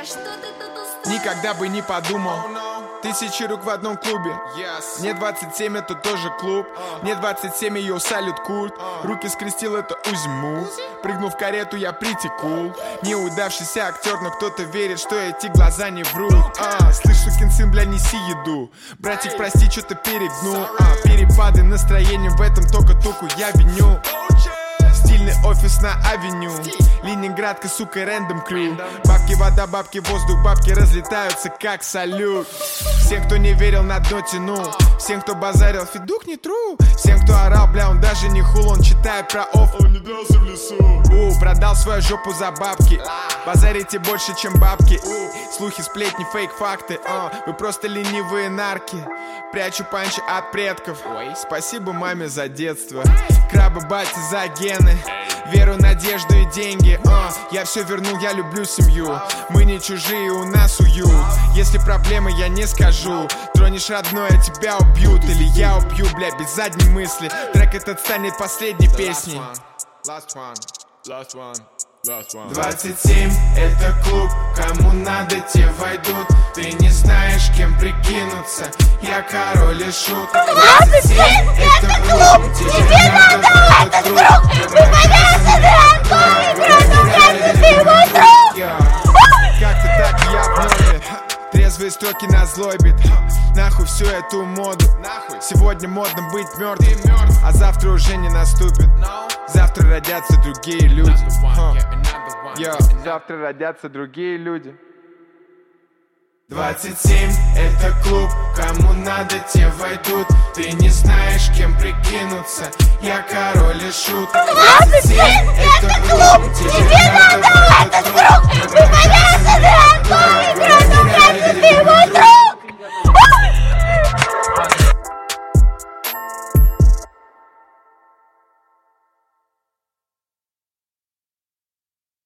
Никогда бы не подумал. Тысячи рук в одном клубе. Мне 27, это тоже клуб. Мне 27, ее салют культ. Руки скрестил, это Узиму. Прыгнул в карету, я притекул. Неудавшийся актер, но кто-то верит, что эти глаза не врут. Слышь, сукин сын, бля, неси еду. Братик, прости, что-то перегнул. Перепады настроения, в этом только туку я виню. Стильный офис на авеню. Ленинградка, сука, рэндом крю. Бабки, вода, бабки, воздух, бабки разлетаются как салют. Всем, кто не верил, на дно тянул. Всем, кто базарил, фидук не тру. Всем, кто орал, бля, он даже не хул. Он читает про офф, он не дрался в лесу. Продал свою жопу за бабки. Базарите больше, чем бабки. Слухи, сплетни, фейк, факты. Вы просто ленивые нарки. Прячу панчи от предков. Спасибо маме за детство. Крабы, бати за гены. Веру, надежду и деньги. Я все вернул, я люблю семью. Мы не чужие, у нас уют. Если проблемы, я не скажу. Тронешь родное, тебя убьют. Или я убью, бля, без задней мысли. Трек этот станет последней песней. 27 это клуб, кому надо, те войдут. Ты не знаешь, кем прикинуться. Я король и шут. 27 это клуб, тебе надо этот друг. Мы повязаны ранками, продолжаем ты мой друг. Как-то так я в норме. Трезвые строки на злой бит. Нахуй всю эту моду. Сегодня модно быть мертвым, а завтра уже не наступит. Завтра родятся другие люди. Завтра родятся другие люди. 27 это клуб, кому надо, те войдут. Ты не знаешь, кем прикинуться. Я король и шут. 27 это клуб, тебе надо этот друг.